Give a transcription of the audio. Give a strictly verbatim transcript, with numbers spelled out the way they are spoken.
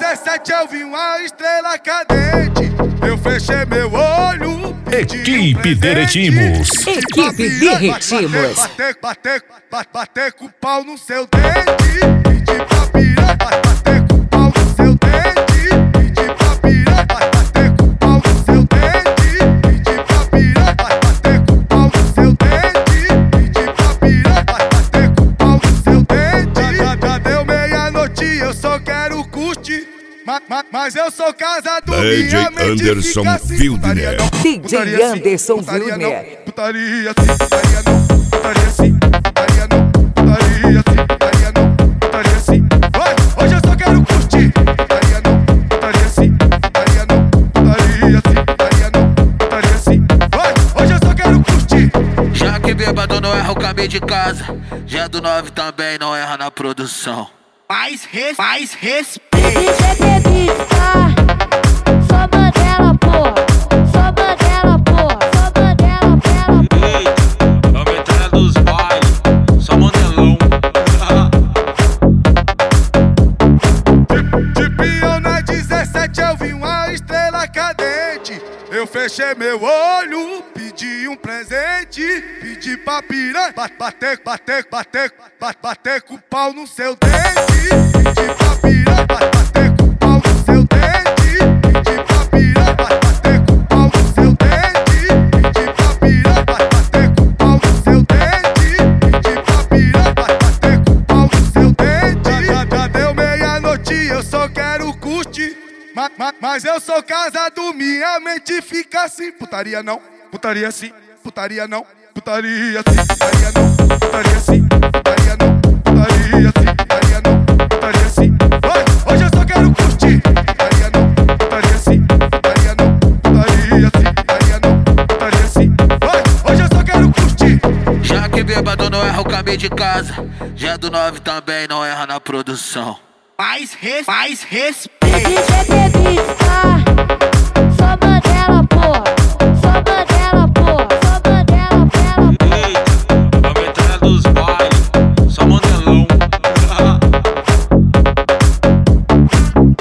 dezessete eu vi uma estrela cadente. Eu fechei meu olho. Equipe Derretimos. Equipe Derretimos. Bater, bater, bater, bater com o pau no seu dente. Pedir pra pirar, bater com o pau no seu dente. Pedir pra pirar, bater com o pau no seu dente. Pedir pra pirar, bater com o pau no seu dente. Pedir pra pirar, bater com o pau no seu dente. Já, já deu meia-noite, eu só quero curtir. Mas, mas, mas eu sou casado, D J minha mente Anderson fica assim. Wildner. D J Anderson Putaria não, Wildner. putaria sim, putaria não, putaria sim, putaria não, putaria sim, putaria não, putaria sim. Vai, hoje eu só quero curtir. Putaria não, putaria sim, putaria não, putaria sim, putaria não, putaria sim. Vai, hoje eu só quero curtir. Já que bêbado não erra o caminho de casa, já do nove também não erra na produção. Mais res, mais respeito. Só Mandela, porra. Só Mandela, porra. Só Mandela, pela. Eita, a metralha dos bailes. Só Mandelão. De peão na dezessete eu vi uma estrela cadente. Eu fechei meu olho, pedi um presente. Pedi pra piranha bater, bater, bater, bater, bater com o pau no seu dente. Pedi pra piranha bater com o pau no seu dente. Pedi pra piranha bater com o pau no seu dente. Pedi pra piranha bater com o pau no seu dente. Pedi pra piranha bater com o pau no seu dente. Já, já deu meia-noite, eu só quero curtir. Mas, mas, mas eu sou casado, minha mente fica assim. Putaria não, putaria sim, putaria não, putaria sim, putaria não, putaria sim, putaria não, putaria sim, putaria não, putaria sim. Vai, hoje eu só quero curtir. Putaria não, putaria sim, putaria não, putaria sim, putaria não, putaria sim. Vai, hoje eu só quero curtir. Já que bêbado não erra o caminho de casa, já do nove também não erra na produção. Mais res, mais respeito. D J Bebista.